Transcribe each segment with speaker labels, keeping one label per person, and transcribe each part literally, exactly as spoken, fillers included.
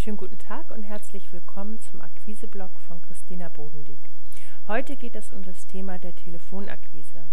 Speaker 1: Schönen guten Tag und herzlich willkommen zum Akquise-Blog von Christina Bodendieck. Heute geht es um das Thema der Telefonakquise.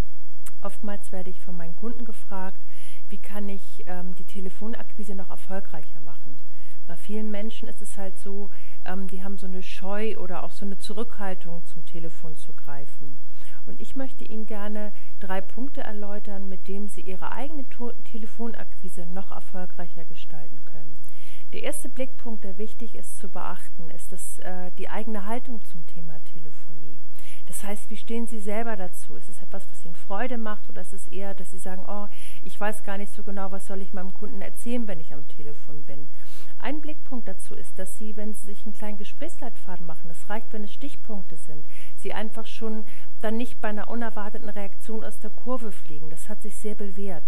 Speaker 1: Oftmals werde ich von meinen Kunden gefragt, wie kann ich ähm, die Telefonakquise noch erfolgreicher machen. Bei vielen Menschen ist es halt so, ähm, die haben so eine Scheu oder auch so eine Zurückhaltung, zum Telefon zu greifen. Und ich möchte Ihnen gerne drei Punkte erläutern, mit denen Sie Ihre eigene to- Telefonakquise noch erfolgreicher gestalten können. Der erste Blickpunkt, der wichtig ist zu beachten, ist das, äh, die eigene Haltung zum Thema Telefonie. Das heißt, wie stehen Sie selber dazu? Ist es etwas, was Ihnen Freude macht, oder ist es eher, dass Sie sagen, oh, ich weiß gar nicht so genau, was soll ich meinem Kunden erzählen, wenn ich am Telefon bin? Ein Blickpunkt dazu ist, dass Sie, wenn Sie sich einen kleinen Gesprächsleitfaden machen, es reicht, wenn es Stichpunkte sind, Sie einfach schon dann nicht bei einer unerwarteten Reaktion aus der Kurve fliegen. Das hat sich sehr bewährt.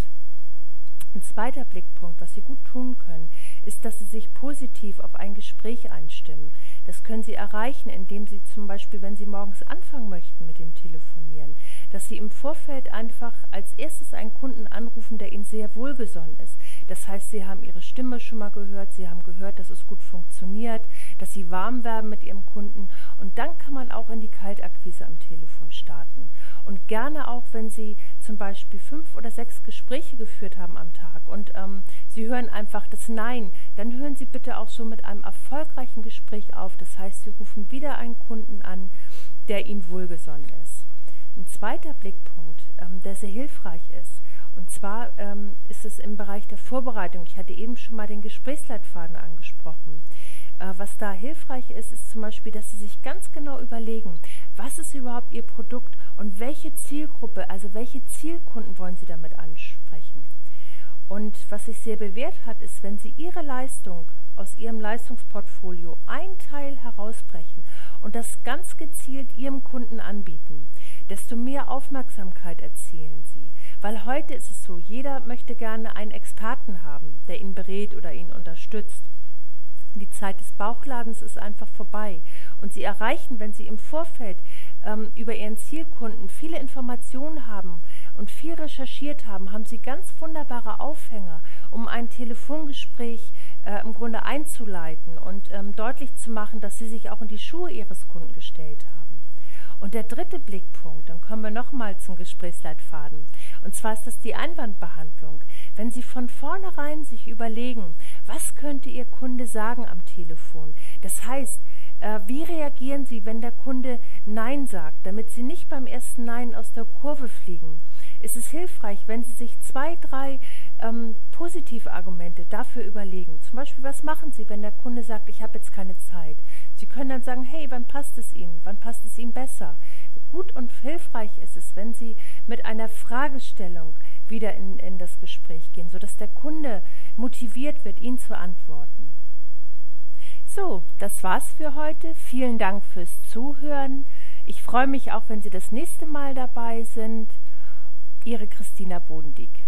Speaker 1: Ein zweiter Blickpunkt, was Sie gut tun können, ist, dass Sie sich positiv auf ein Gespräch einstimmen. Das können Sie erreichen, indem Sie zum Beispiel, wenn Sie morgens anfangen möchten mit dem Telefonieren, dass Sie im Vorfeld einfach als erstes einen Kunden anrufen, der Ihnen sehr wohlgesonnen ist. Das heißt, Sie haben Ihre Stimme schon mal gehört, Sie haben gehört, dass es gut funktioniert, dass Sie warm werden mit Ihrem Kunden, und dann kann man auch in die Kaltakquise am Telefon starten. Und gerne auch, wenn Sie zum Beispiel fünf oder sechs Gespräche geführt haben am Tag und ähm, Sie hören einfach das Nein, dann hören Sie bitte auch so mit einem erfolgreichen Gespräch auf. Das heißt, Sie rufen wieder einen Kunden an, der Ihnen wohlgesonnen ist. Ein zweiter Blickpunkt, ähm, der sehr hilfreich ist, und zwar ähm, ist es im Bereich der Vorbereitung. Ich hatte eben schon mal den Gesprächsleitfaden angesprochen. Äh, was da hilfreich ist, ist zum Beispiel, dass Sie sich ganz genau überlegen, was ist überhaupt Ihr Produkt und welche Zielgruppe, also welche Zielkunden wollen Sie damit ansprechen. Und was sich sehr bewährt hat, ist, wenn Sie Ihre Leistung aus Ihrem Leistungsportfolio ein Teil herausbrechen und das ganz gezielt Ihrem Kunden anbieten, desto mehr Aufmerksamkeit erzielen Sie. Weil heute ist es so, jeder möchte gerne einen Experten haben, der ihn berät oder ihn unterstützt. Die Zeit des Bauchladens ist einfach vorbei. Und Sie erreichen, wenn Sie im Vorfeld ähm, über Ihren Zielkunden viele Informationen haben und viel recherchiert haben, haben Sie ganz wunderbare Aufhänger, um ein Telefongespräch äh, im Grunde einzuleiten und ähm, deutlich zu machen, dass Sie sich auch in die Schuhe Ihres Kunden gestellt haben. Und der dritte Blickpunkt, dann kommen wir nochmal zum Gesprächsleitfaden, und zwar ist das die Einwandbehandlung. Wenn Sie von vornherein sich überlegen, was könnte Ihr Kunde sagen am Telefon? Das heißt, äh, wie reagieren Sie, wenn der Kunde Nein sagt, damit Sie nicht beim ersten Nein aus der Kurve fliegen? Ist es hilfreich, wenn Sie sich zwei, drei ähm, positive Argumente dafür überlegen. Zum Beispiel, was machen Sie, wenn der Kunde sagt, ich habe jetzt keine Zeit? Sie können dann sagen, hey, wann passt es Ihnen? Wann passt es Ihnen besser? Gut und hilfreich ist es, wenn Sie mit einer Fragestellung wieder in, in das Gespräch gehen, sodass der Kunde motiviert wird, Ihnen zu antworten. So, das war's für heute. Vielen Dank fürs Zuhören. Ich freue mich auch, wenn Sie das nächste Mal dabei sind. Ihre Christina Bodendieck.